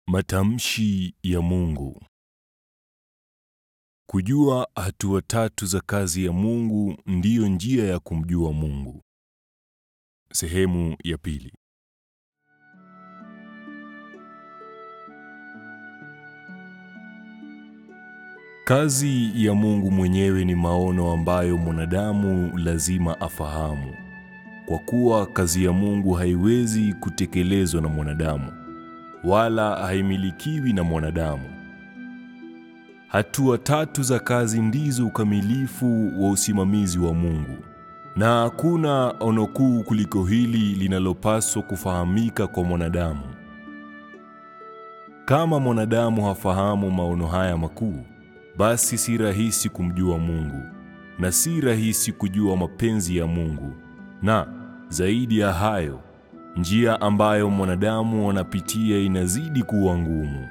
Matamshi ya Mungu. Kujua hatua tatu za kazi ya Mungu ndiyo njia ya kumjua Mungu. Sehemu ya pili. Kazi ya Mungu mwenyewe ni maono ambayo mwanadamu lazima afahamu, kwa kuwa kazi ya Mungu haiwezi kutekelezwa na mwanadamu, wala haimilikiwi na mwanadamu. Hatua tatu za kazi ndizo ukamilifu wa usimamizi wa Mungu, na hakuna ono kuu kuliko hili linalopaswa kufahamika kwa mwanadamu. Kama mwanadamu hafahamu maono haya makuu, basi si rahisi kumjua Mungu, na si rahisi kujua mapenzi ya Mungu, na zaidi ya hayo, njia ambayo mwanadamu anapitia inazidi kuwa ngumu.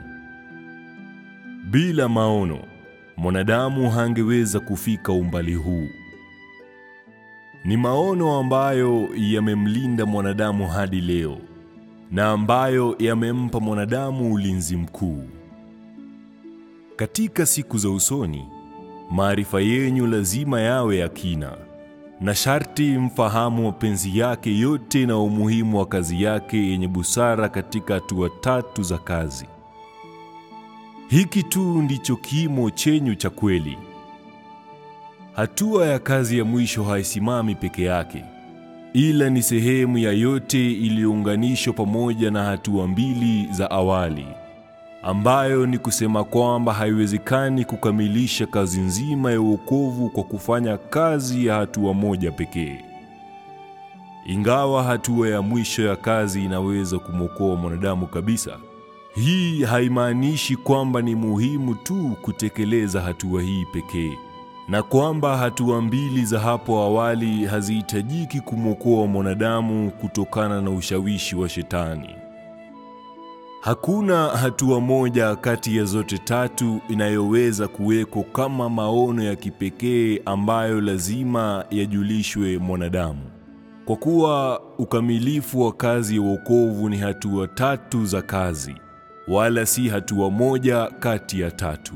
Bila maono, mwanadamu hangeweza kufika umbali huu. Ni maono ambayo yamemlinda mwanadamu hadi leo, na ambayo yamempa mwanadamu ulinzi mkuu. Katika siku za usoni, maarifa yenu lazima yawe ya kina, na sharti mfahamu mapenzi yake yote na umuhimu wa kazi yake yenye busara katika hatua tatu za kazi. Hiki tu ndicho kimo chenyu cha kweli. Hatua ya kazi ya mwisho haisimami peke yake, ila ni sehemu ya yote iliyounganishwa pamoja na hatua mbili za awali, ambayo ni kusema kwamba haiwezekani kukamilisha kazi nzima ya wokovu kwa kufanya kazi ya hatua moja pekee. Ingawa hatua ya mwisho ya kazi inaweza kumwokoa mwanadamu kabisa, hii haimaanishi kwamba ni muhimu tu kutekeleza hatua hii pekee, na kwamba hatua mbili za hapo awali hazihitajiki kumwokoa mwanadamu kutokana na ushawishi wa Shetani. Hakuna hatua moja kati ya zote tatu inayoweza kuweko kama maono ya kipekee ambayo lazima yajulishwe mwanadamu, kwa kuwa ukamilifu wa kazi ya wokovu ni hatua tatu za kazi, wala si hatua moja kati ya tatu.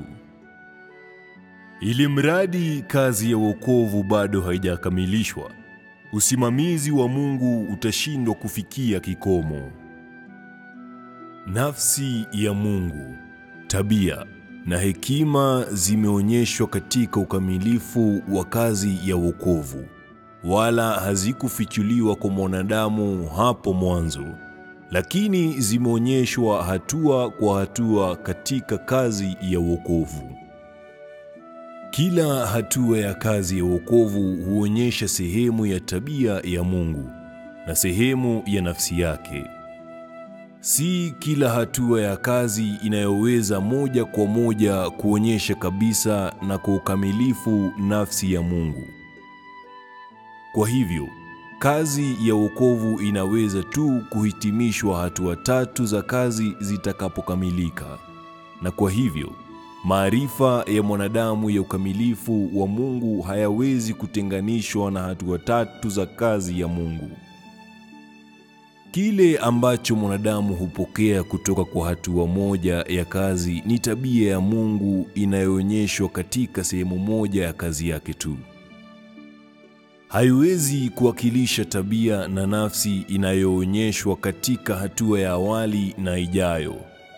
Ili mradi kazi ya wokovu bado haijakamilishwa, usimamizi wa Mungu utashindwa kufikia kikomo. Nafsi ya Mungu, tabia na hekima zimeonyeshwa katika ukamilifu wa kazi ya wokovu, wala hazikufichuliwa kwa mwanadamu hapo mwanzo, lakini zimeonyeshwa hatua kwa hatua katika kazi ya wokovu. Kila hatua ya kazi ya wokovu huonyesha sehemu ya tabia ya Mungu na sehemu ya nafsi yake. Si kila hatua ya kazi inayoweza moja kwa moja kuonyesha kabisa na kwa ukamilifu nafsi ya Mungu. Kwa hivyo, kazi ya wokovu inaweza tu kuhitimishwa hatua tatu za kazi zitakapokamilika. Na kwa hivyo, maarifa ya mwanadamu ya ukamilifu wa Mungu hayawezi kutenganishwa na hatua tatu za kazi ya Mungu. Kile ambacho mwanadamu hupokea kutoka kwa hatua moja ya kazi ni tabia ya Mungu inayoonyeshwa katika sehemu moja ya kazi yake tu. Haiwezi kuwakilisha tabia na nafsi inayoonyeshwa katika hatua ya awali na ijayo.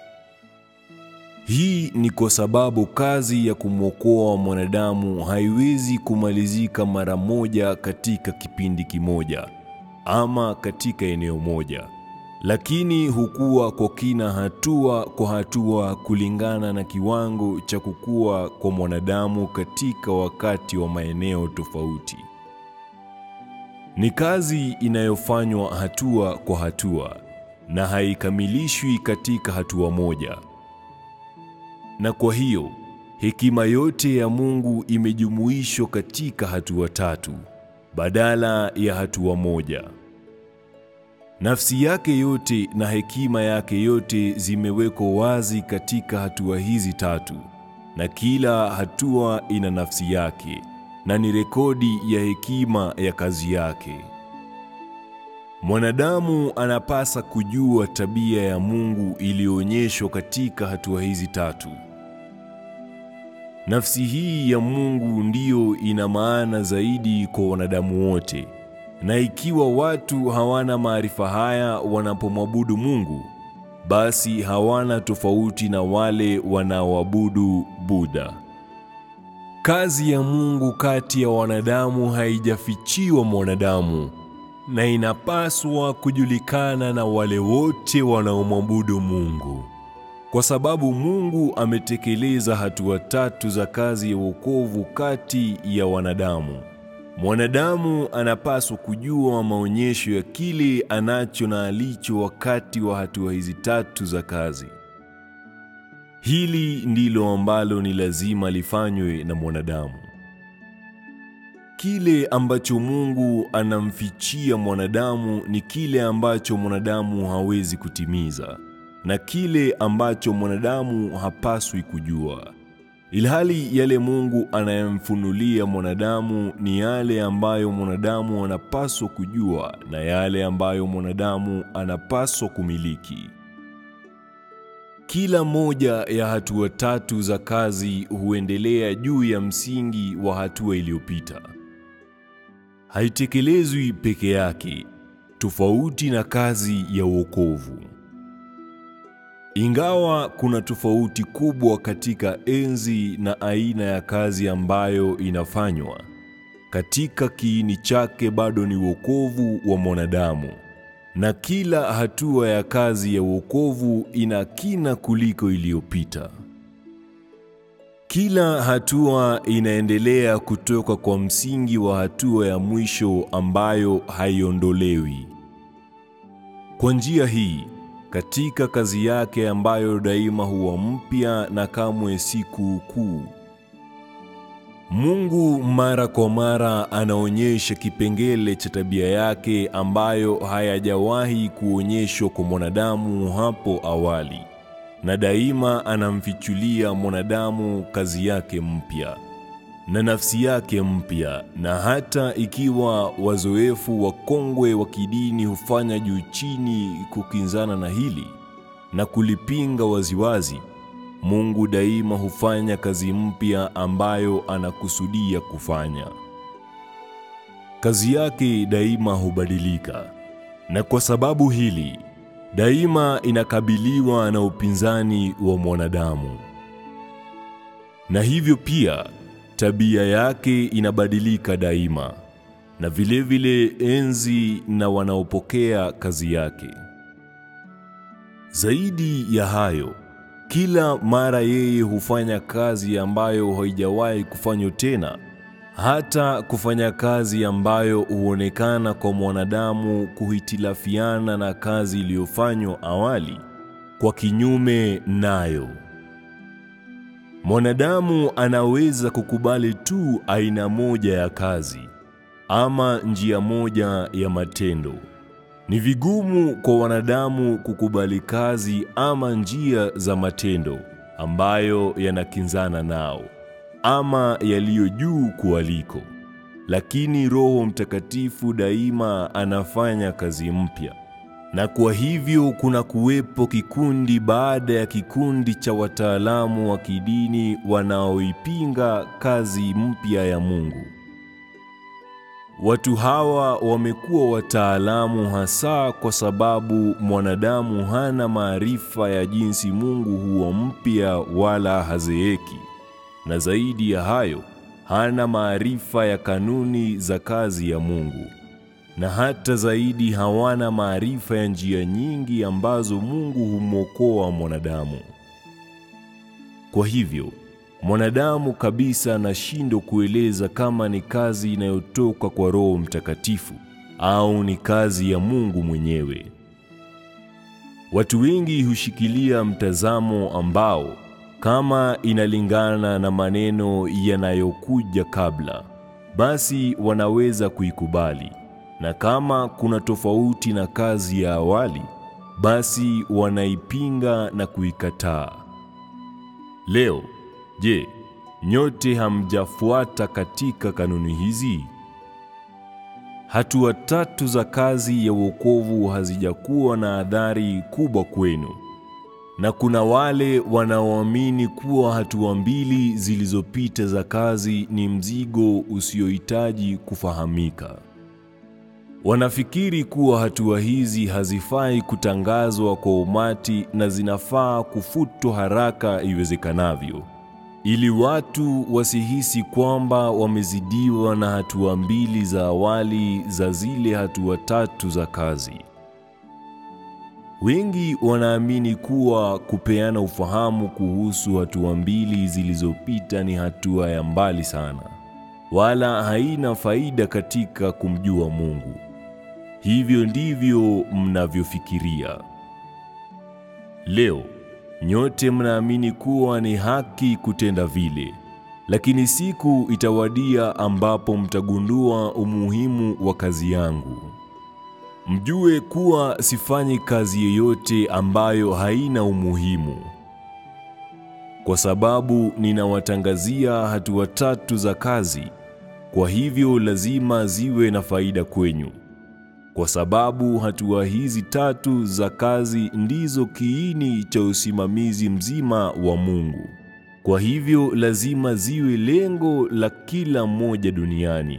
Hii ni kwa sababu kazi ya kumwokoa mwanadamu haiwezi kumalizika mara moja katika kipindi kimoja, ama katika eneo moja, lakini hukua kwa kina hatua kwa hatua kulingana na kiwango cha kukua kwa mwanadamu katika wakati wa maeneo tofauti. Ni kazi inayofanywa hatua kwa hatua na haikamilishwi katika hatua moja. Na kwa hiyo, hekima yote ya Mungu imejumuishwa katika hatua tatu badala ya hatua moja. Nafsi yake yote na hekima yake yote zimewekwa wazi katika hatua hizi tatu, na kila hatua ina nafsi yake na ni rekodi ya hekima ya kazi yake. Mwanadamu anapasa kujua tabia ya Mungu iliyoonyeshwa katika hatua hizi tatu. Nafsi hii ya Mungu ndiyo ina maana zaidi kwa wanadamu wote. Na ikiwa watu hawana maarifa haya wanapomwabudu Mungu, basi hawana tofauti na wale wanaoabudu Buddha. Kazi ya Mungu kati ya wanadamu haijafichiwa mwanadamu, na inapaswa kujulikana na wale wote wanaomwabudu Mungu. Kwa sababu Mungu ametekeleza hatua tatu za kazi ya wokovu kati ya wanadamu. Mwanadamu anapaswa kujua maonyesho ya kile anacho na alicho wakati wa hatua hizi tatu za kazi. Hili ndilo ambalo ni lazima lifanywe na mwanadamu. Kile ambacho Mungu anamfichia mwanadamu ni kile ambacho mwanadamu hawezi kutimiza, na kile ambacho mwanadamu hapaswi kujua. Ilhali yale Mungu anayemfunulia mwanadamu ni yale ambayo mwanadamu anapaswa kujua na yale ambayo mwanadamu anapaswa kumiliki. Kila moja ya hatua tatu za kazi huendelea juu ya msingi wa hatua iliyopita. Haitekelezwi peke yake, tofauti na kazi ya wokovu. Ingawa kuna tofauti kubwa katika enzi na aina ya kazi ambayo inafanywa, katika kiini chake bado ni wokovu wa mwanadamu. Na kila hatua ya kazi ya wokovu ina kina kuliko iliyopita. Kila hatua inaendelea kutoka kwa msingi wa hatua ya mwisho ambayo haiondolewi. Kwa njia hii, katika kazi yake ambayo daima huwa mpya na kamwe si kuu, Mungu mara kwa mara anaonyesha kipengele cha tabia yake ambayo hayajawahi kuonyeshwa kwa mwanadamu hapo awali, na daima anamfichulia mwanadamu kazi yake mpya na nafsi yake mpya. Na hata ikiwa wazoefu wakongwe wa kidini hufanya juu chini kukinzana na hili na kulipinga waziwazi, Mungu daima hufanya kazi mpya ambayo anakusudia kufanya. Kazi yake daima hubadilika, na kwa sababu hili daima inakabiliwa na upinzani wa mwanadamu. Na hivyo pia tabia yake inabadilika daima, na vile vile enzi na wanaopokea kazi yake. Zaidi ya hayo, kila mara yeye hufanya kazi ambayo haijawahi kufanywa tena, hata kufanya kazi ambayo huonekana kwa mwanadamu kuhitilafiana na kazi iliyofanywa awali, kwa kinyume nayo. Mwanadamu anaweza kukubali tu aina moja ya kazi ama njia moja ya matendo. Ni vigumu kwa wanadamu kukubali kazi ama njia za matendo ambayo yanakinzana nao ama yaliyo juu kualiko. Lakini Roho Mtakatifu daima anafanya kazi mpya. Na kwa hivyo kuna kuwepo kikundi baada ya kikundi cha wataalamu wa kidini wanaoipinga kazi mpya ya Mungu. Watu hawa wamekuwa wataalamu hasa kwa sababu mwanadamu hana maarifa ya jinsi Mungu huwa mpya wala hazeeki. Na zaidi ya hayo, hana maarifa ya kanuni za kazi ya Mungu. Na hata zaidi hawana maarifa ya njia nyingi ambazo Mungu humwokoa mwanadamu. Kwa hivyo, mwanadamu kabisa anashindwa kueleza kama ni kazi inayotoka kwa Roho Mtakatifu au ni kazi ya Mungu mwenyewe. Watu wengi hushikilia mtazamo ambao, kama inalingana na maneno yanayokuja kabla, basi wanaweza kuikubali. Na kama kuna tofauti na kazi ya awali, basi wanaipinga na kuikataa. Leo, je, nyote hamjafuata katika kanuni hizi? hatua 3 za kazi ya wokovu hazijakuwa na athari kubwa kwenu. Na kuna wale wanaoamini kuwa hatua 2 zilizopita za kazi ni mzigo usiohitaji kufahamika. Wanafikiri kuwa hatua hizi hazifai kutangazwa kwa umati na zinafaa kufutwa haraka iwezekanavyo, ili watu wasihisi kwamba wamezidiwa na hatua 2 za awali za zile hatua 3 za kazi. Wengi wanaamini kuwa kupeana ufahamu kuhusu hatua 2 zilizopita ni hatua ya mbali sana, wala haina faida katika kumjua Mungu. Hivyo ndivyo mnavyofikiria. Leo, nyote mnaamini kuwa ni haki kutenda vile, lakini siku itawadia ambapo mtagundua umuhimu wa kazi yangu. Mjue kuwa sifanyi kazi yoyote ambayo haina umuhimu, kwa sababu ninawatangazia hatua 3 za kazi. Kwa hivyo lazima ziwe na faida kwenyu, kwa sababu hatua hizi 3 za kazi ndizo kiini cha usimamizi mzima wa Mungu. Kwa hivyo lazima ziwe lengo la kila mmoja duniani.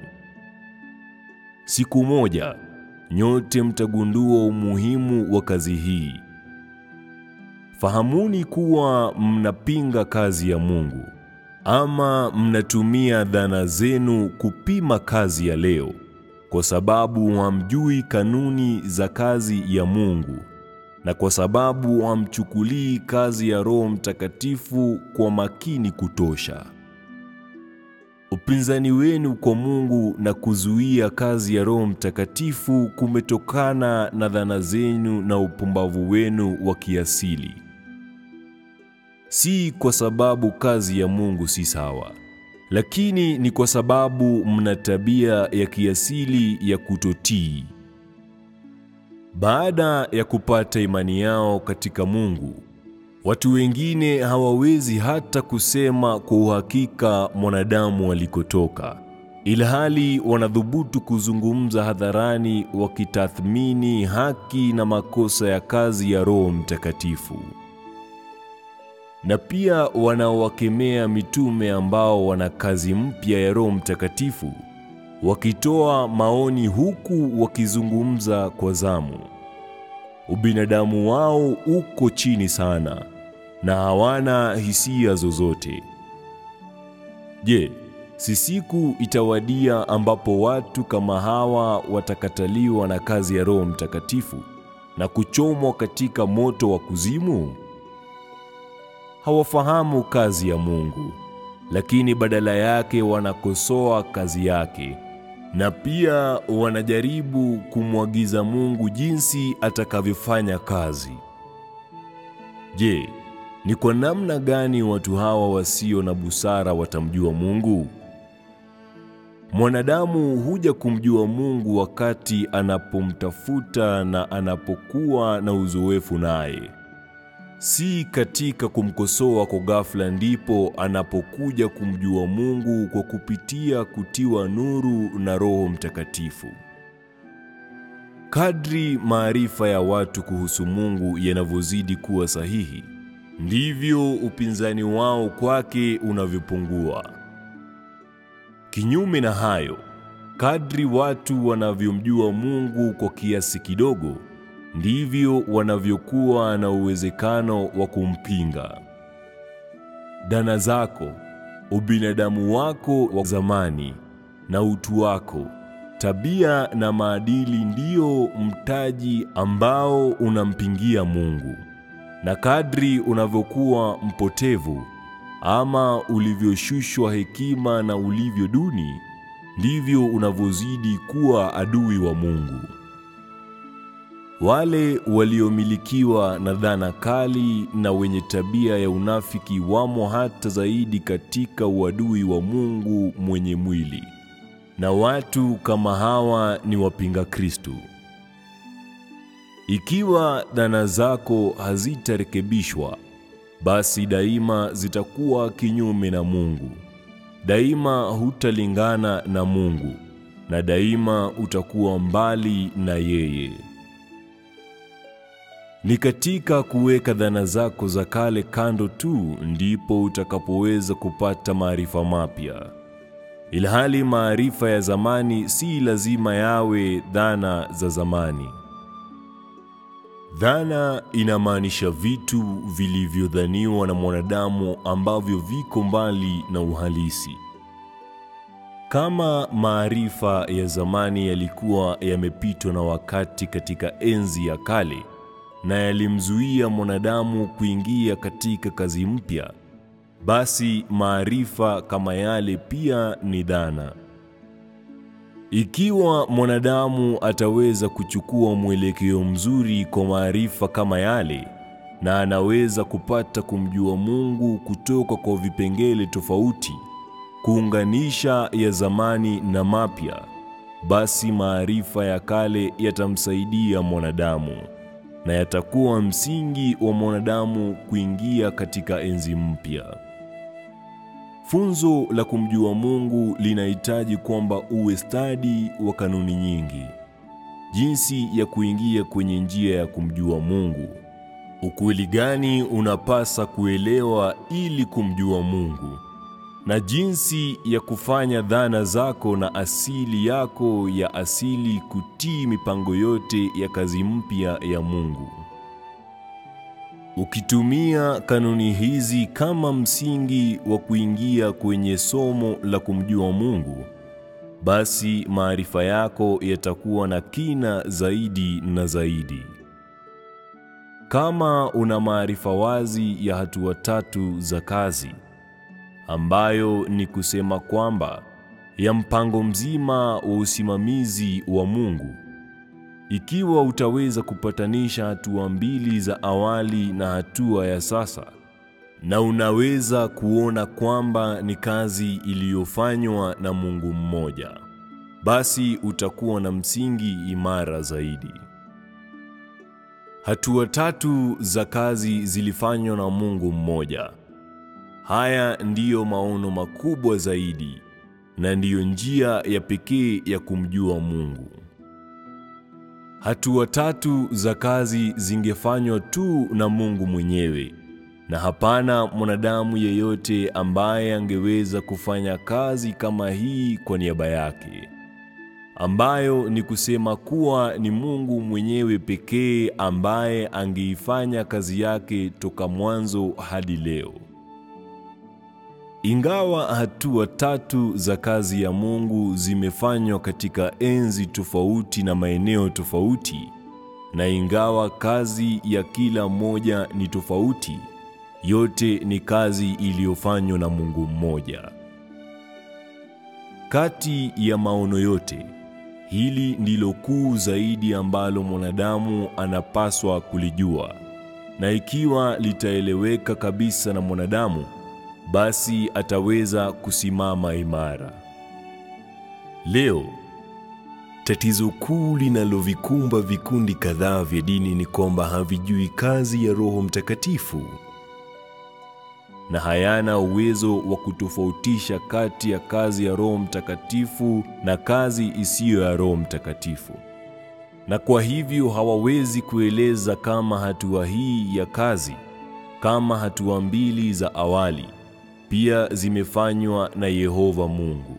Siku moja, nyote mtagundua umuhimu wa kazi hii. Fahamuni kuwa mnapinga kazi ya Mungu, ama mnatumia dhana zenu kupima kazi ya leo, kwa sababu hamjui kanuni za kazi ya Mungu, na kwa sababu hamchukulii kazi ya Roho Mtakatifu kwa makini kutosha. Upinzani wenu kwa Mungu na kuzuia kazi ya Roho Mtakatifu kumetokana na dhana zenu na upumbavu wenu wa kiasili. Si kwa sababu kazi ya Mungu si sawa, lakini ni kwa sababu mna tabia ya kiasili ya kutotii. Baada ya kupata imani yao katika Mungu, watu wengine hawawezi hata kusema kwa uhakika mwanadamu walikotoka, ilhali wanadhubutu kuzungumza hadharani wakitathmini haki na makosa ya kazi ya Roho Mtakatifu. Na pia wanaowakemea mitume ambao wana kazi mpya ya Roho Mtakatifu, wakitoa maoni huku wakizungumza kwa zamu. Ubinadamu wao uko chini sana na hawana hisia zozote. Je, si siku itawadia ambapo watu kama hawa watakataliwa na kazi ya Roho Mtakatifu na kuchomwa katika moto wa kuzimu? Hawafahamu kazi ya Mungu, lakini badala yake wanakosoa kazi yake, na pia wanajaribu kumwagiza Mungu jinsi atakavyofanya kazi. Je, ni kwa namna gani watu hawa wasio na busara watamjua Mungu? Mwanadamu huja kumjua Mungu wakati anapomtafuta na anapokuwa na uzoefu naye. Si katika kumkosoa kwa ghafla ndipo anapokuja kumjua Mungu kwa kupitia kutiwa nuru na Roho Mtakatifu. Kadri maarifa ya watu kuhusu Mungu yanavyozidi kuwa sahihi, ndivyo upinzani wao kwake unavyopungua. Kinyume na hayo, kadri watu wanavyomjua Mungu kwa kiasi kidogo, ndivyo wanavyokuwa na uwezekano wa kumpinga. Dhana zako, ubinadamu wako wa zamani na utu wako, tabia na maadili ndio mtaji ambao unampingia Mungu. Na kadri unavyokuwa mpotevu ama ulivyoshushwa hekima na ulivyo duni, ndivyo unavyozidi kuwa adui wa Mungu. Wale waliomilikiwa na dhana kali na wenye tabia ya unafiki wamo hata zaidi katika uadui wa Mungu mwenye mwili. Na watu kama hawa ni wapinga Kristo. Ikiwa dhana zako hazitarekebishwa, basi daima zitakuwa kinyume na Mungu. Daima hutalingana na Mungu, na daima utakuwa mbali na yeye. Ni katika kuweka dhana zako za kale kando tu ndipo utakapoweza kupata maarifa mapya. Ilhali maarifa ya zamani si lazima yawe dhana za zamani. Dhana inamaanisha vitu vilivyodhaniwa na mwanadamu ambavyo viko mbali na uhalisi. Kama maarifa ya zamani yalikuwa yamepitwa na wakati katika enzi ya kale na yalimzuia mwanadamu kuingia katika kazi mpya, basi maarifa kama yale pia ni dhana. Ikiwa mwanadamu ataweza kuchukua mwelekeo mzuri kwa maarifa kama yale, na anaweza kupata kumjua Mungu kutoka kwa vipengele tofauti, kuunganisha ya zamani na mapya, basi maarifa ya kale yatamsaidia mwanadamu na yatakuwa msingi wa mwanadamu kuingia katika enzi mpya. Funzo la kumjua Mungu linahitaji kwamba uwe stadi wa kanuni nyingi. Jinsi ya kuingia kwenye njia ya kumjua Mungu. Ukweli gani unapasa kuelewa ili kumjua Mungu? Na jinsi ya kufanya dhana zako na asili yako ya asili kutii mipango yote ya kazi mpya ya Mungu. Ukitumia kanuni hizi kama msingi wa kuingia kwenye somo la kumjua Mungu, basi maarifa yako yatakuwa na kina zaidi na zaidi. Kama una maarifa wazi ya hatua 3 za kazi, ambayo ni kusema kwamba ya mpango mzima wa usimamizi wa Mungu, ikiwa utaweza kupatanisha hatua 2 za awali na hatua ya sasa, na unaweza kuona kwamba ni kazi iliyofanywa na Mungu mmoja, basi utakuwa na msingi imara zaidi. Hatua 3 za kazi zilifanywa na Mungu mmoja. Haya ndiyo maono makubwa zaidi, na ndiyo njia ya pekee ya kumjua Mungu. Hatua 3 za kazi zingefanywa tu na Mungu mwenyewe, na hapana mwanadamu yeyote ambaye angeweza kufanya kazi kama hii kwa niaba yake, ambayo ni kusema kuwa ni Mungu mwenyewe pekee ambaye angeifanya kazi yake toka mwanzo hadi leo. Ingawa hatua 3 za kazi ya Mungu zimefanywa katika enzi tofauti na maeneo tofauti, na ingawa kazi ya kila moja ni tofauti, yote ni kazi iliyofanywa na Mungu mmoja. Kati ya maono yote, hili ndilo kuu zaidi ambalo mwanadamu anapaswa kulijua, na ikiwa litaeleweka kabisa na mwanadamu, basi ataweza kusimama imara. Leo, tatizo kuu linalovikumba vikundi kadhaa vya dini ni kwamba havijui kazi ya Roho Mtakatifu, na hayana uwezo wa kutofautisha kati ya kazi ya Roho Mtakatifu na kazi isiyo ya Roho Mtakatifu. Na kwa hivyo hawawezi kueleza kama hatua hii ya kazi, kama hatua 2 za awali, pia zimefanywa na Yehova Mungu.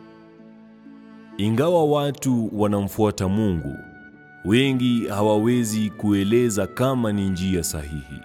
Ingawa watu wanamfuata Mungu, wengi hawawezi kueleza kama ni njia sahihi.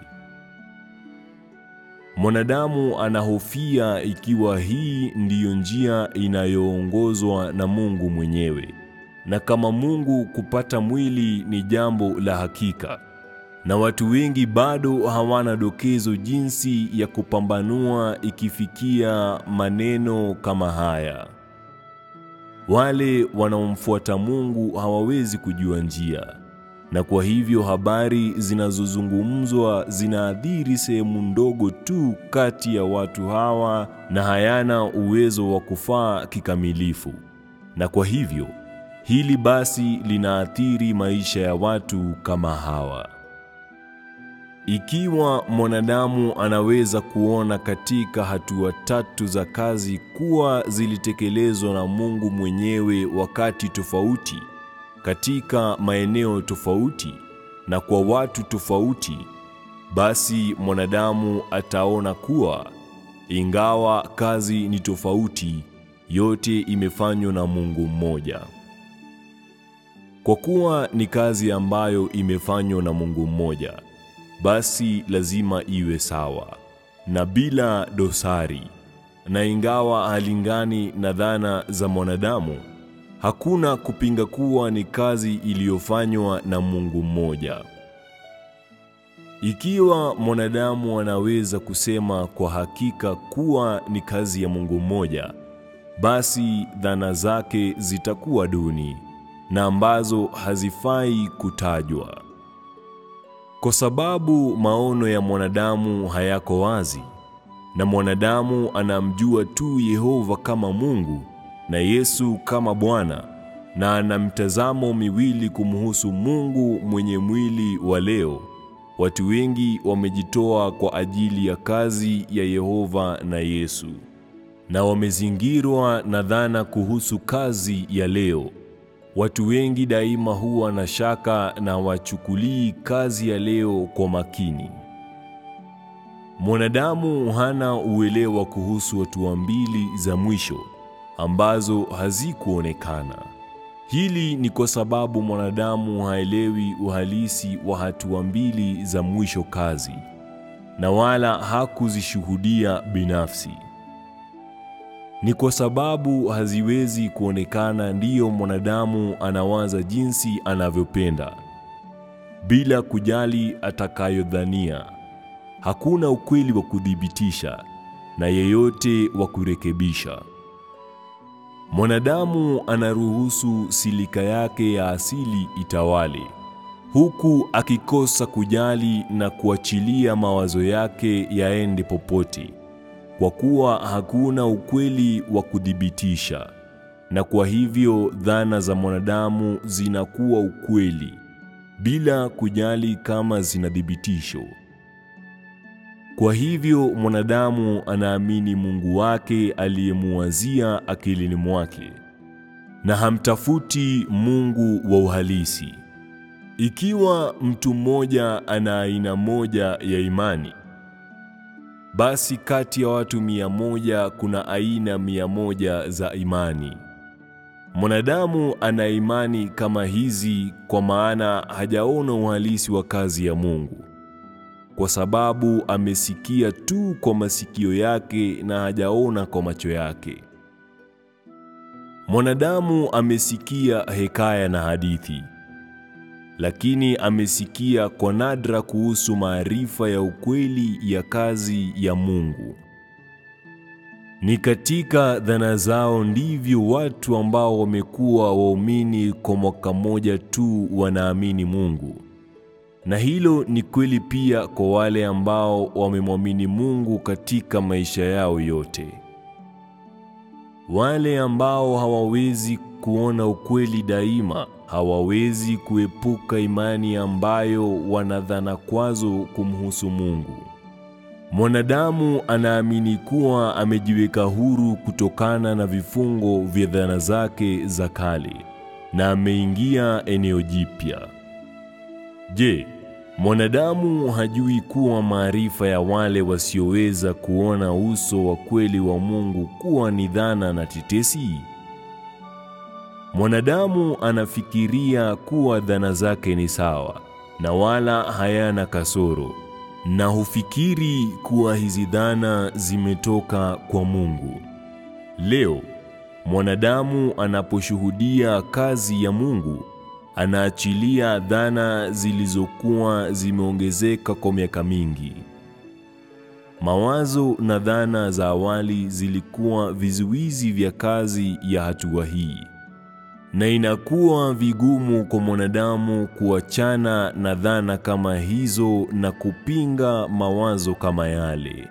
Mwanadamu anahofia ikiwa hii ndiyo njia inayoongozwa na Mungu mwenyewe, na kama Mungu kupata mwili ni jambo la hakika, na watu wengi bado hawana dokezo jinsi ya kupambanua ikifikia maneno kama haya. Wale wanaomfuata Mungu hawawezi kujua njia, na kwa hivyo habari zinazozungumzwa zinaathiri sehemu ndogo tu kati ya watu hawa na hayana uwezo wa kufaa kikamilifu. Na kwa hivyo, hili basi linaathiri maisha ya watu kama hawa. Ikiwa mwanadamu anaweza kuona katika hatua 3 za kazi kuwa zilitekelezwa na Mungu mwenyewe wakati tofauti, katika maeneo tofauti na kwa watu tofauti, basi mwanadamu ataona kuwa ingawa kazi ni tofauti, yote imefanywa na Mungu mmoja. Kwa kuwa ni kazi ambayo imefanywa na Mungu mmoja, basi lazima iwe sawa na bila dosari. Na ingawa halingani na dhana za mwanadamu, hakuna kupinga kuwa ni kazi iliyofanywa na Mungu mmoja. Ikiwa mwanadamu anaweza kusema kwa hakika kuwa ni kazi ya Mungu mmoja, basi dhana zake zitakuwa duni na ambazo hazifai kutajwa. Kwa sababu maono ya mwanadamu hayako wazi, na mwanadamu anamjua tu Yehova kama Mungu na Yesu kama Bwana, na ana mtazamo miwili kumhusu Mungu mwenye mwili wa leo, watu wengi wamejitoa kwa ajili ya kazi ya Yehova na Yesu, na wamezingirwa na dhana kuhusu kazi ya leo. Watu wengi daima huwa na shaka na wachukulii kazi ya leo kwa makini. Mwanadamu hana uelewa kuhusu hatua 2 za mwisho ambazo hazikuonekana. Hili ni kwa sababu mwanadamu haelewi uhalisi wa hatua 2 za mwisho kazi, na wala hakuzishuhudia binafsi. Ni kwa sababu haziwezi kuonekana ndiyo mwanadamu anawaza jinsi anavyopenda, bila kujali atakayodhania. Hakuna ukweli wa kudhibitisha na yeyote wa kurekebisha. Mwanadamu anaruhusu silika yake ya asili itawale, huku akikosa kujali na kuachilia mawazo yake yaende popote, kwa kuwa hakuna ukweli wa kudhibitisha, na kwa hivyo dhana za mwanadamu zinakuwa ukweli bila kujali kama zina thibitisho. Kwa hivyo mwanadamu anaamini Mungu wake aliyemuwazia akilini mwake, na hamtafuti Mungu wa uhalisi. Ikiwa mtu mmoja ana aina moja ya imani, basi kati ya watu 100 kuna aina 100 za imani. Mwanadamu ana imani kama hizi kwa maana hajaona uhalisi wa kazi ya Mungu, kwa sababu amesikia tu kwa masikio yake na hajaona kwa macho yake. Mwanadamu amesikia hekaya na hadithi, lakini amesikia kwa nadra kuhusu maarifa ya ukweli ya kazi ya Mungu. Ni katika dhana zao ndivyo watu ambao wamekuwa waumini kwa mwaka mmoja tu wanaamini Mungu. Na hilo ni kweli pia kwa wale ambao wamemwamini Mungu katika maisha yao yote. Wale ambao hawawezi kuona ukweli daima, hawawezi kuepuka imani ambayo wanadhana kwazo kumhusu Mungu. Mwanadamu anaamini kuwa amejiweka huru kutokana na vifungo vya dhana zake za kale, na ameingia eneo jipya. Je, mwanadamu hajui kuwa maarifa ya wale wasioweza kuona uso wa kweli wa Mungu kuwa ni dhana na tetesi? Mwanadamu anafikiria kuwa dhana zake ni sawa na wala hayana kasoro, na hufikiri kuwa hizi dhana zimetoka kwa Mungu. Leo, mwanadamu anaposhuhudia kazi ya Mungu, anaachilia dhana zilizokuwa zimeongezeka kwa miaka mingi. Mawazo na dhana za awali zilikuwa vizuizi vya kazi ya hatua hii, na inakuwa vigumu kwa mwanadamu kuachana na dhana kama hizo na kupinga mawazo kama yale.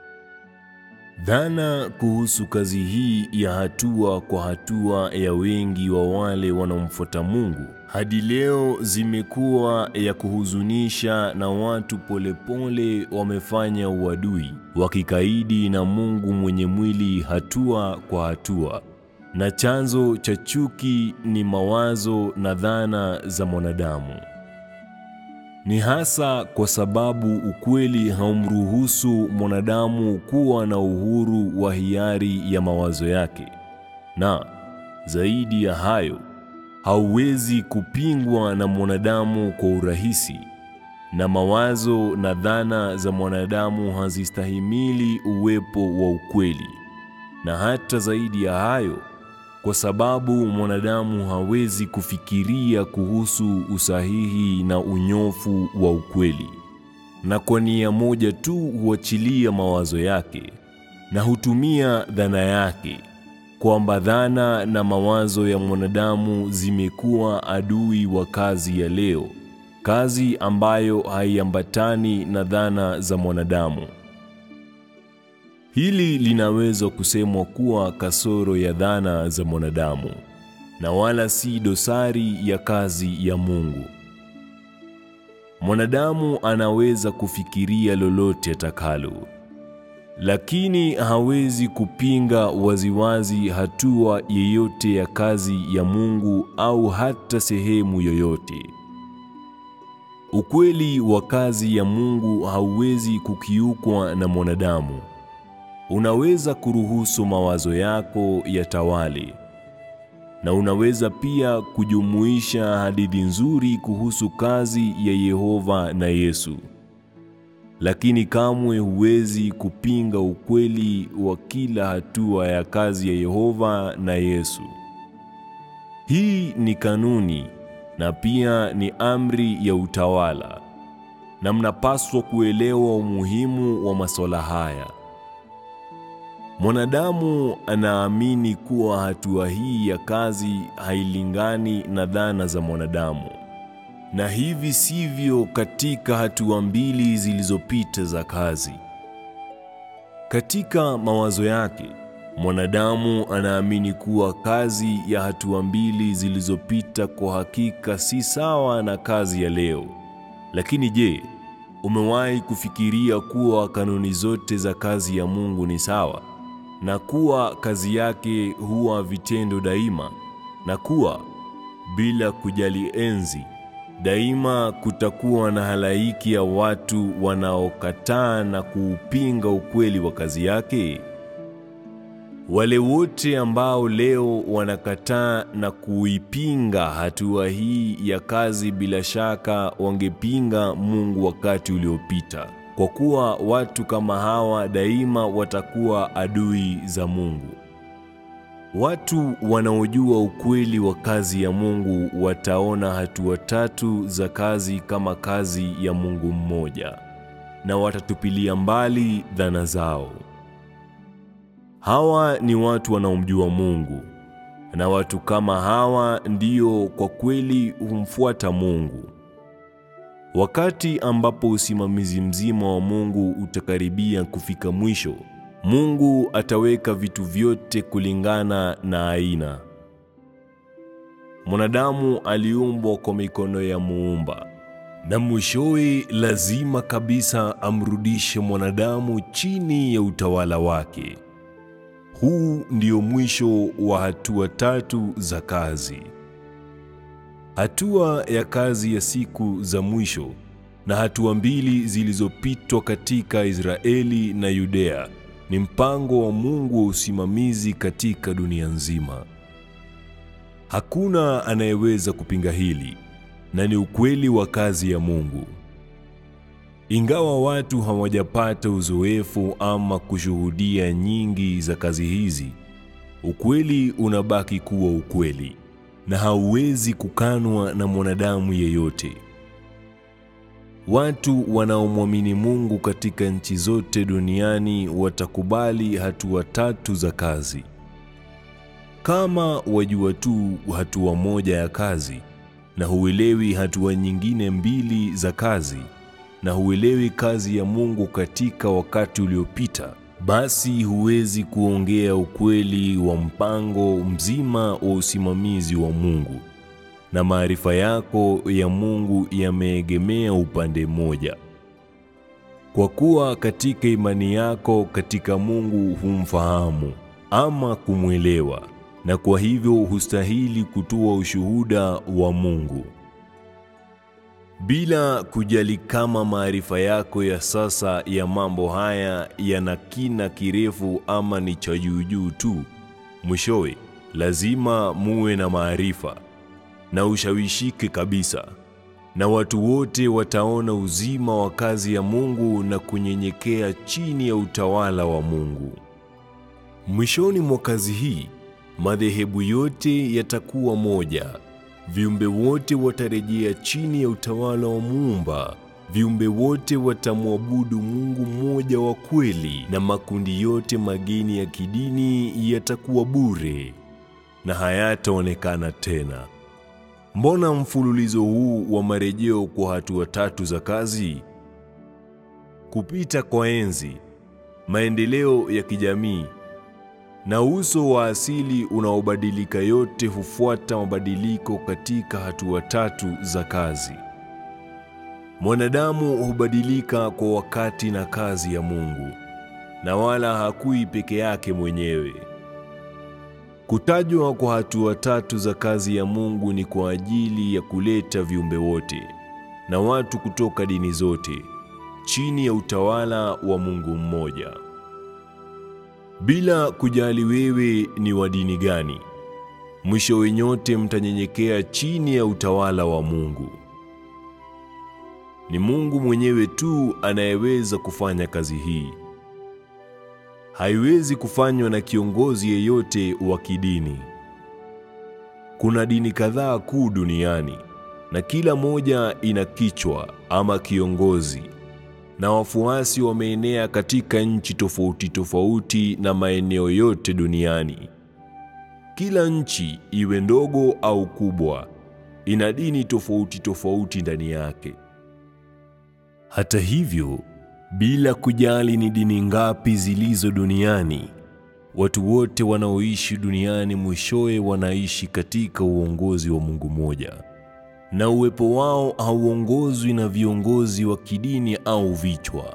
Dhana kuhusu kazi hii ya hatua kwa hatua ya wengi wa wale wanaomfuata Mungu hadi leo zimekuwa ya kuhuzunisha, na watu polepole wamefanya uadui, wakikaidi na Mungu mwenye mwili hatua kwa hatua. Na chanzo cha chuki ni mawazo na dhana za mwanadamu. Ni hasa kwa sababu ukweli haumruhusu mwanadamu kuwa na uhuru wa hiari ya mawazo yake. Na zaidi ya hayo, hauwezi kupingwa na mwanadamu kwa urahisi, na mawazo na dhana za mwanadamu hazistahimili uwepo wa ukweli. Na hata zaidi ya hayo, kwa sababu mwanadamu hawezi kufikiria kuhusu usahihi na unyofu wa ukweli, na kwa nia moja tu huachilia mawazo yake na hutumia dhana yake, kwamba dhana na mawazo ya mwanadamu zimekuwa adui wa kazi ya leo, kazi ambayo haiambatani na dhana za mwanadamu. Hili linaweza kusemwa kuwa kasoro ya dhana za mwanadamu, na wala si dosari ya kazi ya Mungu. Mwanadamu anaweza kufikiria lolote atakalo, lakini hawezi kupinga waziwazi hatua yeyote ya kazi ya Mungu au hata sehemu yoyote. Ukweli wa kazi ya Mungu hauwezi kukiukwa na mwanadamu. Unaweza kuruhusu mawazo yako yatawale, na unaweza pia kujumuisha hadithi nzuri kuhusu kazi ya Yehova na Yesu. Lakini kamwe huwezi kupinga ukweli wa kila hatua ya kazi ya Yehova na Yesu. Hii ni kanuni na pia ni amri ya utawala, na mnapaswa kuelewa umuhimu wa masuala haya. Mwanadamu anaamini kuwa hatua hii ya kazi hailingani na dhana za mwanadamu, na hivi sivyo katika hatua mbili zilizopita za kazi. Katika mawazo yake, mwanadamu anaamini kuwa kazi ya hatua mbili zilizopita kwa hakika si sawa na kazi ya leo. Lakini je, umewahi kufikiria kuwa kanuni zote za kazi ya Mungu ni sawa, na kuwa kazi yake huwa vitendo daima, na kuwa bila kujali enzi, daima kutakuwa na halaiki ya watu wanaokataa na kuupinga ukweli wa kazi yake? Wale wote ambao leo wanakataa na kuipinga hatua hii ya kazi bila shaka wangepinga Mungu wakati uliopita, kwa kuwa watu kama hawa daima watakuwa adui za Mungu. Watu wanaojua ukweli wa kazi ya Mungu wataona hatua tatu za kazi kama kazi ya Mungu mmoja, na watatupilia mbali dhana zao. Hawa ni watu wanaomjua Mungu, na watu kama hawa ndio kwa kweli humfuata Mungu. Wakati ambapo usimamizi mzima wa Mungu utakaribia kufika mwisho, Mungu ataweka vitu vyote kulingana na aina. Mwanadamu aliumbwa kwa mikono ya Muumba, na mwishowe lazima kabisa amrudishe mwanadamu chini ya utawala wake. Huu ndio mwisho wa hatua tatu za kazi. Hatua ya kazi ya siku za mwisho na hatua mbili zilizopitwa katika Israeli na Yudea ni mpango wa Mungu wa usimamizi katika dunia nzima. Hakuna anayeweza kupinga hili, na ni ukweli wa kazi ya Mungu. Ingawa watu hawajapata uzoefu ama kushuhudia nyingi za kazi hizi, ukweli unabaki kuwa ukweli, na hauwezi kukanwa na mwanadamu yeyote. Watu wanaomwamini Mungu katika nchi zote duniani watakubali hatua tatu za kazi. Kama wajua tu hatua moja ya kazi, na huelewi hatua nyingine mbili za kazi, na huelewi kazi ya Mungu katika wakati uliopita, basi huwezi kuongea ukweli wa mpango mzima wa usimamizi wa Mungu. na maarifa yako ya Mungu yameegemea upande mmoja. Kwa kuwa katika imani yako katika Mungu humfahamu ama kumwelewa, na kwa hivyo hustahili kutoa ushuhuda wa Mungu. Bila kujali kama maarifa yako ya sasa ya mambo haya yana kina kirefu ama ni cha juu tu, mwishowe lazima muwe na maarifa na ushawishike kabisa, na watu wote wataona uzima wa kazi ya Mungu na kunyenyekea chini ya utawala wa Mungu. Mwishoni mwa kazi hii, madhehebu yote yatakuwa moja. Viumbe wote watarejea chini ya utawala wa Muumba. Viumbe wote watamwabudu Mungu mmoja wa kweli, na makundi yote mageni ya kidini yatakuwa bure na hayataonekana tena. Mbona mfululizo huu wa marejeo kwa hatua tatu za kazi? Kupita kwa enzi, maendeleo ya kijamii na uso wa asili unaobadilika, yote hufuata mabadiliko katika hatua tatu za kazi. Mwanadamu hubadilika kwa wakati na kazi ya Mungu, na wala hakui peke yake mwenyewe. Kutajwa kwa hatua tatu za kazi ya Mungu ni kwa ajili ya kuleta viumbe wote na watu kutoka dini zote chini ya utawala wa Mungu mmoja. Bila kujali wewe ni wa dini gani, mwishowe nyote mtanyenyekea chini ya utawala wa Mungu. Ni Mungu mwenyewe tu anayeweza kufanya kazi hii. Haiwezi kufanywa na kiongozi yeyote wa kidini. Kuna dini kadhaa kuu duniani, na kila moja ina kichwa ama kiongozi, na wafuasi wameenea katika nchi tofauti tofauti na maeneo yote duniani. Kila nchi, iwe ndogo au kubwa, ina dini tofauti tofauti ndani yake. Hata hivyo, bila kujali ni dini ngapi zilizo duniani, watu wote wanaoishi duniani mwishowe wanaishi katika uongozi wa Mungu mmoja, na uwepo wao hauongozwi na viongozi wa kidini au vichwa,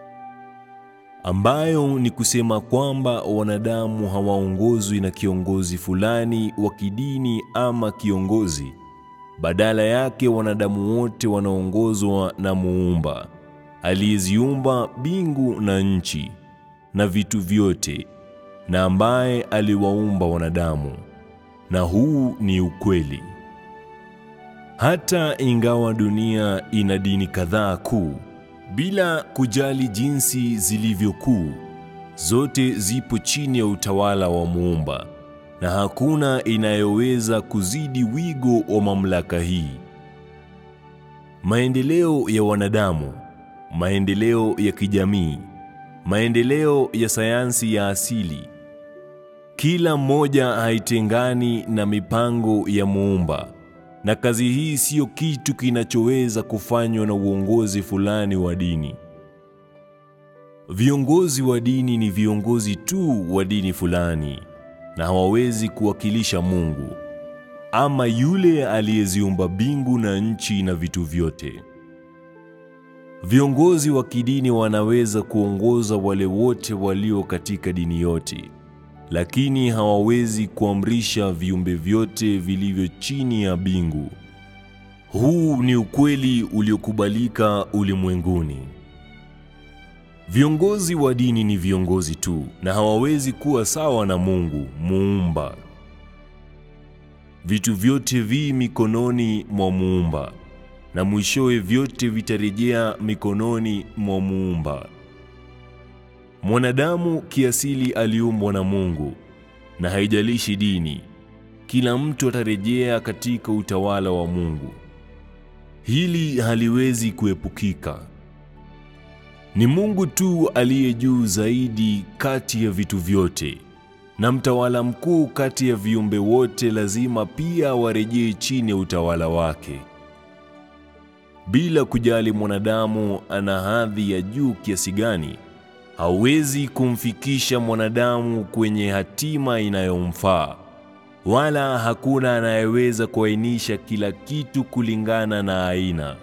ambayo ni kusema kwamba wanadamu hawaongozwi na kiongozi fulani wa kidini ama kiongozi. Badala yake wanadamu wote wanaongozwa na Muumba, aliyeziumba mbingu na nchi na vitu vyote, na ambaye aliwaumba wanadamu. Na huu ni ukweli. Hata ingawa dunia ina dini kadhaa kuu, bila kujali jinsi zilivyo kuu, zote zipo chini ya utawala wa Muumba, na hakuna inayoweza kuzidi wigo wa mamlaka hii. Maendeleo ya wanadamu, maendeleo ya kijamii, maendeleo ya sayansi ya asili, kila mmoja haitengani na mipango ya Muumba, na kazi hii sio kitu kinachoweza kufanywa na uongozi fulani wa dini. Viongozi wa dini ni viongozi tu wa dini fulani, na hawawezi kuwakilisha Mungu ama yule aliyeziumba mbingu na nchi na vitu vyote. Viongozi wa kidini wanaweza kuongoza wale wote walio katika dini yote, lakini hawawezi kuamrisha viumbe vyote vilivyo chini ya mbingu. Huu ni ukweli uliokubalika ulimwenguni. Viongozi wa dini ni viongozi tu, na hawawezi kuwa sawa na Mungu Muumba. Vitu vyote vi mikononi mwa Muumba, na mwishowe vyote vitarejea mikononi mwa Muumba. Mwanadamu kiasili aliumbwa na Mungu, na haijalishi dini, kila mtu atarejea katika utawala wa Mungu. Hili haliwezi kuepukika. Ni Mungu tu aliye juu zaidi kati ya vitu vyote, na mtawala mkuu kati ya viumbe wote lazima pia warejee chini ya utawala wake. Bila kujali mwanadamu ana hadhi ya juu kiasi gani, hawezi kumfikisha mwanadamu kwenye hatima inayomfaa. wala hakuna anayeweza kuainisha kila kitu kulingana na aina.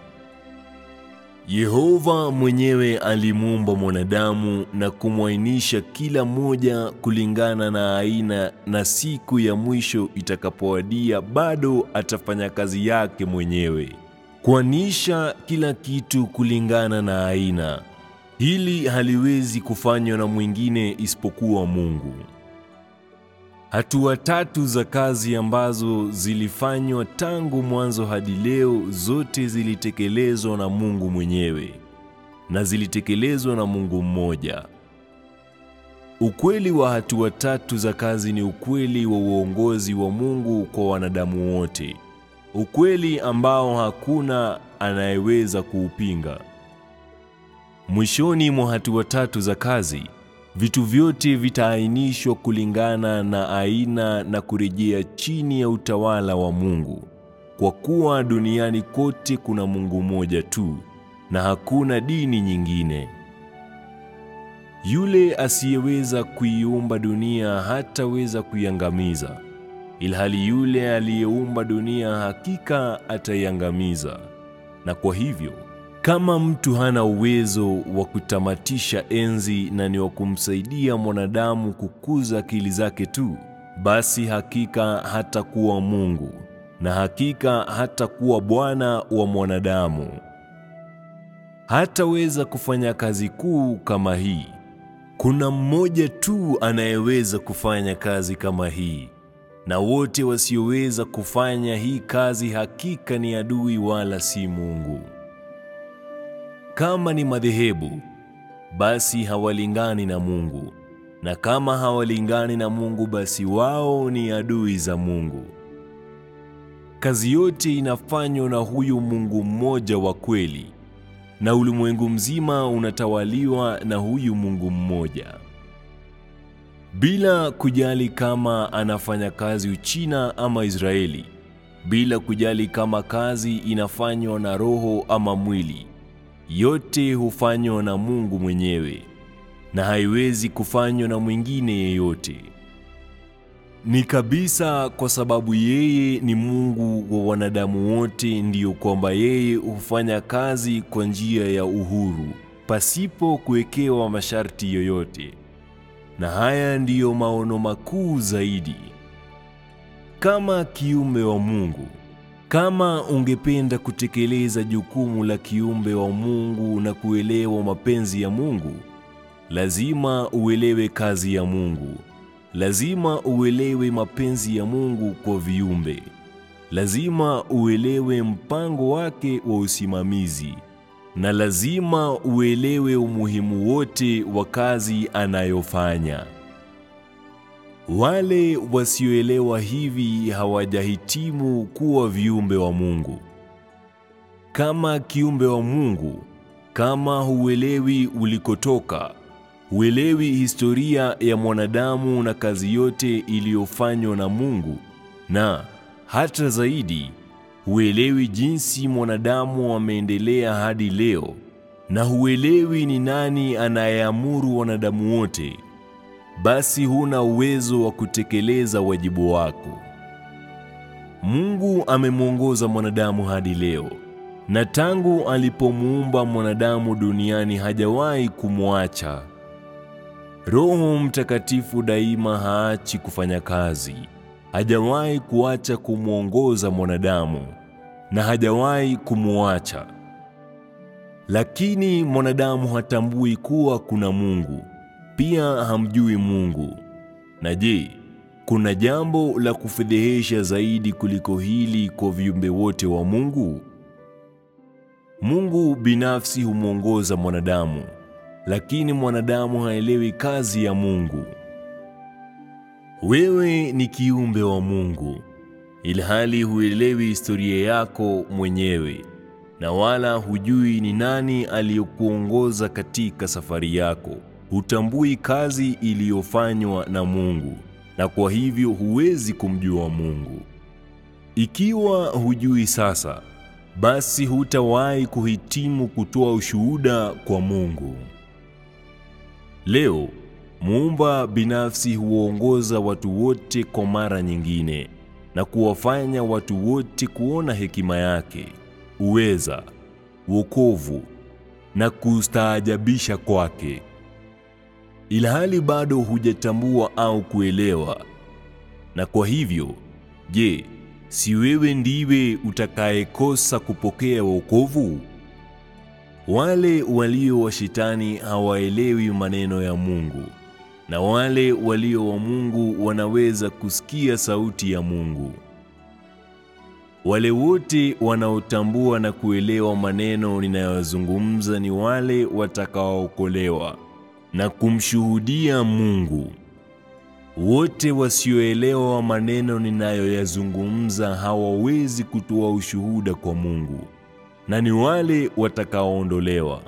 Yehova mwenyewe alimuumba mwanadamu na kumwainisha kila moja kulingana na aina, na siku ya mwisho itakapowadia bado atafanya kazi yake mwenyewe, kuainisha kila kitu kulingana na aina. Hili haliwezi kufanywa na mwingine isipokuwa Mungu. Hatua 3 za kazi ambazo zilifanywa tangu mwanzo hadi leo, zote zilitekelezwa na Mungu mwenyewe, na zilitekelezwa na Mungu mmoja. Ukweli wa hatua 3 za kazi ni ukweli wa uongozi wa Mungu kwa wanadamu wote, ukweli ambao hakuna anayeweza kuupinga. Mwishoni mwa hatua 3 za kazi, vitu vyote vitaainishwa kulingana na aina na kurejea chini ya utawala wa Mungu, kwa kuwa duniani kote kuna Mungu mmoja tu na hakuna dini nyingine. Yule asiyeweza kuiumba dunia hataweza kuiangamiza, ilhali yule aliyeumba dunia hakika ataiangamiza. Na kwa hivyo, kama mtu hana uwezo wa kutamatisha enzi na ni wa kumsaidia mwanadamu kukuza akili zake tu, basi hakika hatakuwa Mungu, na hakika hatakuwa Bwana wa mwanadamu. Hataweza kufanya kazi kuu kama hii. Kuna mmoja tu anayeweza kufanya kazi kama hii, na wote wasioweza kufanya hii kazi hakika ni adui wala si Mungu. Kama ni madhehebu, basi hawalingani na Mungu, na kama hawalingani na Mungu, basi wao ni adui za Mungu. Kazi yote inafanywa na huyu Mungu mmoja wa kweli, na ulimwengu mzima unatawaliwa na huyu Mungu mmoja. Bila kujali kama anafanya kazi Uchina ama Israeli, bila kujali kama kazi inafanywa na roho ama mwili, yote hufanywa na Mungu mwenyewe, na haiwezi kufanywa na mwingine yeyote. Ni kabisa kwa sababu yeye ni Mungu wa wanadamu wote ndiyo kwamba yeye hufanya kazi kwa njia ya uhuru, pasipo kuwekewa masharti yoyote. Na haya ndiyo maono makuu zaidi. Kama kiumbe wa Mungu, kama ungependa kutekeleza jukumu la kiumbe wa Mungu na kuelewa mapenzi ya Mungu, lazima uelewe kazi ya Mungu. Lazima uelewe mapenzi ya Mungu kwa viumbe. Lazima uelewe mpango wake wa usimamizi. Na lazima uelewe umuhimu wote wa kazi anayofanya. Wale wasioelewa hivi hawajahitimu kuwa viumbe wa Mungu. Kama kiumbe wa Mungu, kama huelewi ulikotoka, huelewi historia ya mwanadamu na kazi yote iliyofanywa na Mungu, na hata zaidi, huelewi jinsi mwanadamu ameendelea hadi leo, na huelewi ni nani anayeamuru wanadamu wote, basi huna uwezo wa kutekeleza wajibu wako. Mungu amemwongoza mwanadamu hadi leo, na tangu alipomuumba mwanadamu duniani hajawahi kumwacha. Roho Mtakatifu daima haachi kufanya kazi. Hajawahi kuacha kumwongoza mwanadamu, na hajawahi kumuacha. Lakini mwanadamu hatambui kuwa kuna Mungu, pia hamjui Mungu. Na je, kuna jambo la kufedhehesha zaidi kuliko hili kwa viumbe wote wa Mungu? Mungu binafsi humwongoza mwanadamu, lakini mwanadamu haelewi kazi ya Mungu. Wewe ni kiumbe wa Mungu, ilhali huelewi historia yako mwenyewe, na wala hujui ni nani aliyekuongoza katika safari yako. Hutambui kazi iliyofanywa na Mungu, na kwa hivyo huwezi kumjua Mungu. Ikiwa hujui sasa, basi hutawahi kuhitimu kutoa ushuhuda kwa Mungu. Leo, Muumba binafsi huongoza watu wote kwa mara nyingine na kuwafanya watu wote kuona hekima yake, uweza, wokovu na kustaajabisha kwake. Ilhali bado hujatambua au kuelewa. Na kwa hivyo, je, si wewe ndiwe utakayekosa kupokea wokovu? Wale walio wa Shetani hawaelewi maneno ya Mungu, na wale walio wa Mungu wanaweza kusikia sauti ya Mungu. Wale wote wanaotambua na kuelewa maneno ninayozungumza ni wale watakaookolewa na kumshuhudia Mungu. Wote wasioelewa maneno ninayoyazungumza hawawezi kutoa ushuhuda kwa Mungu, na ni wale watakaoondolewa.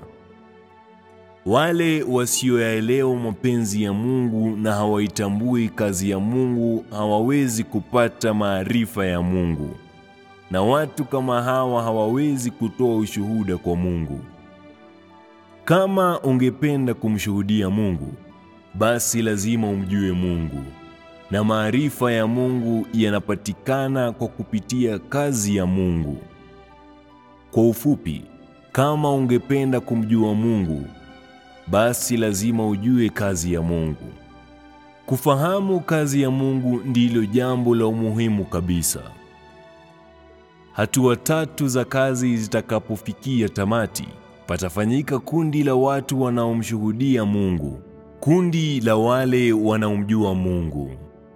Wale wasioyaelewa mapenzi ya Mungu na hawaitambui kazi ya Mungu hawawezi kupata maarifa ya Mungu, na watu kama hawa hawawezi kutoa ushuhuda kwa Mungu. Kama ungependa kumshuhudia Mungu, basi lazima umjue Mungu, na maarifa ya Mungu yanapatikana kwa kupitia kazi ya Mungu. Kwa ufupi, kama ungependa kumjua Mungu, basi lazima ujue kazi ya Mungu. Kufahamu kazi ya Mungu ndilo jambo la umuhimu kabisa. Hatua 3 za kazi zitakapofikia tamati, patafanyika kundi la watu wanaomshuhudia Mungu, kundi la wale wanaomjua Mungu.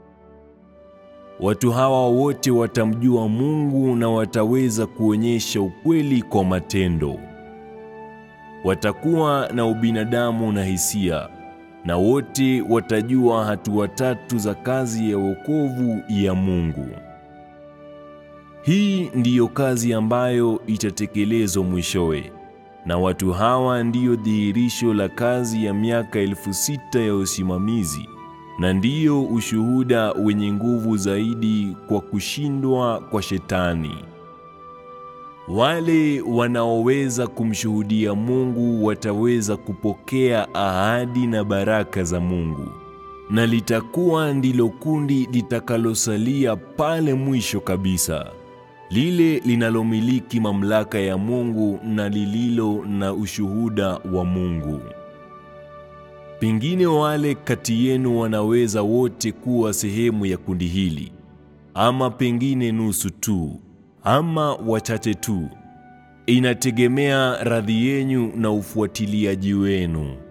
Watu hawa wote watamjua Mungu na wataweza kuonyesha ukweli kwa matendo. Watakuwa na ubinadamu na hisia, na wote watajua hatua 3 za kazi ya wokovu ya Mungu. Hii ndiyo kazi ambayo itatekelezwa mwishowe, na watu hawa ndiyo dhihirisho la kazi ya miaka 6,000 ya usimamizi, na ndiyo ushuhuda wenye nguvu zaidi kwa kushindwa kwa Shetani. Wale wanaoweza kumshuhudia Mungu wataweza kupokea ahadi na baraka za Mungu, na litakuwa ndilo kundi litakalosalia pale mwisho kabisa, lile linalomiliki mamlaka ya Mungu na lililo na ushuhuda wa Mungu. Pengine wale kati yenu wanaweza wote kuwa sehemu ya kundi hili, ama pengine nusu tu, ama wachache tu. Inategemea radhi yenu na ufuatiliaji wenu.